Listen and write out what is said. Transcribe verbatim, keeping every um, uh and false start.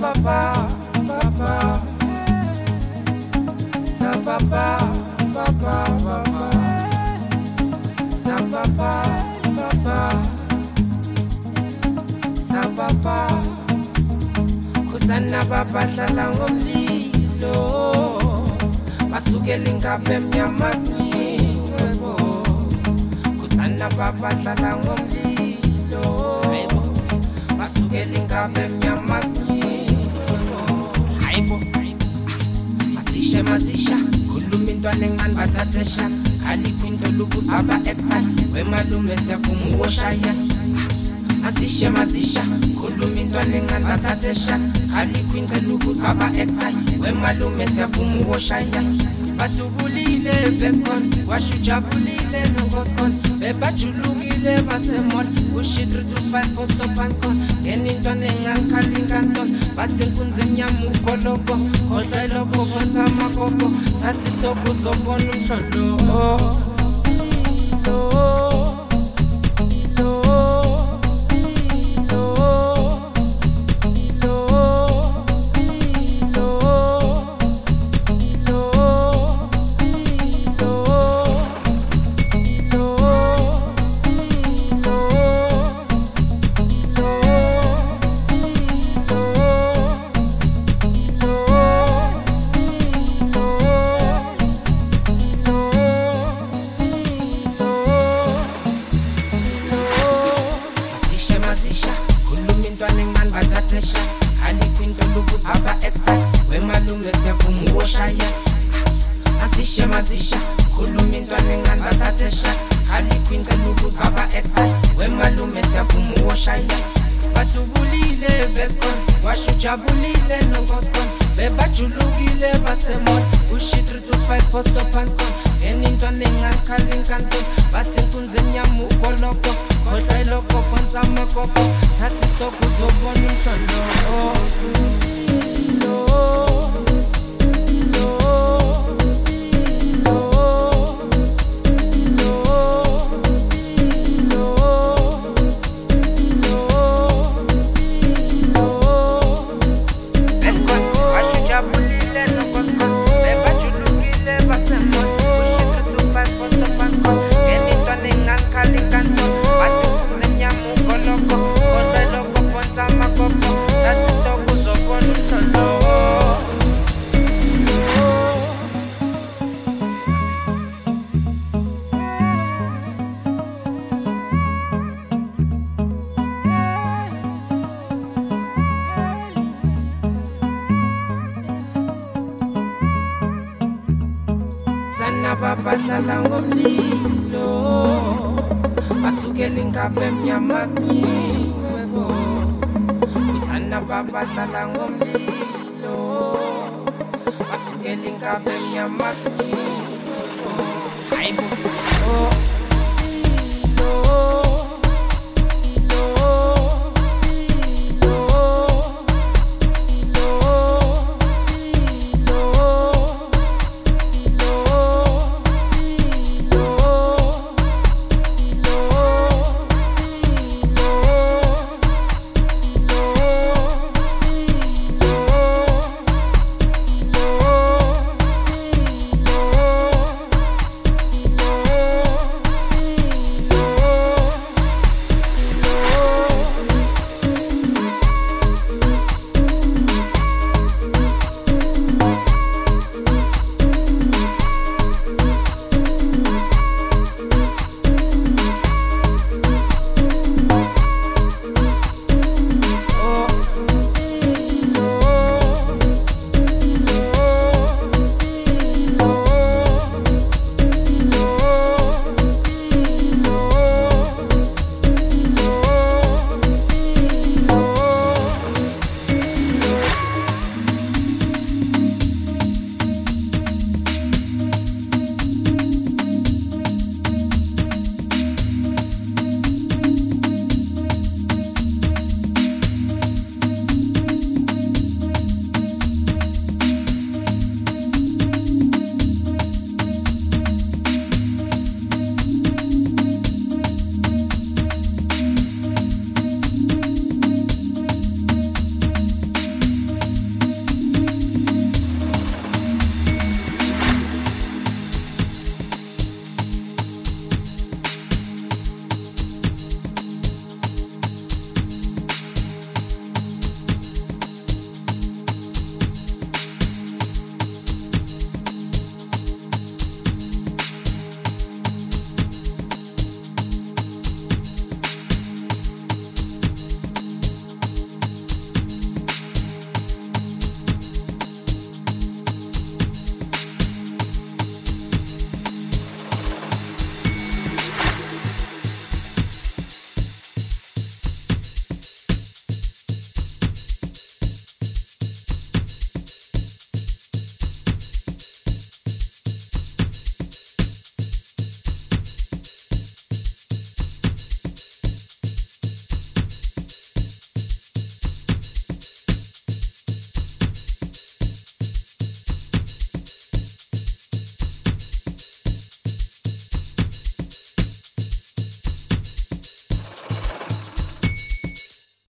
papa, papa, sa papa, papa, papa, sa papa, papa, sa papa, kusana papa hlala ngomlilo, basukela inkabe emnyamani webo, kusana papa hlala ngomlilo, basukela inkabe emnyamani webo, hayibo, masisha masisha, khuluma intwana encane bathathesha, khali kwinto lubuza aba ekthai, wemalume siyavuma uwoshaya. Masisha masisha, khuluma intwana encane bathathesha, khali kwinto lubuza aba ekthai, wemalume siyavuma uwoshaya. Batubulile Vescon, washujabulile nogoskon, bebajulukile basemol, ushi three two five for stop and con, yenintwana encane khali inkanton, bathi inkunzi emnyama ukoloko, kodwa iloko kwenza amakoko, thatha isitoko uzobona umsholo. Khali kwinto lubuza aba ekthai, wemalume siyavuma uwoshaya. Masisha masisha, khuluma intwana encane bathathesha, khali kwinto lubuza aba ekthai, wemalume siyavuma uwoshaya. Batubulile Vescon, washujabulile nogoskon, bebajulukile basemol, ushi three two five for stop and con, yenintwana encane khali inkanton, bathi inkunzi emnyama ukoloko, kodwa iloko kwenza amakoko, thatha isitoko uzobona umsholo. Sana papa hlala ngomlilo, basukela inkabe emnyamani webo, kusana papa hlala ngomlilo, basukela inkabe emnyamani webo, hayibo.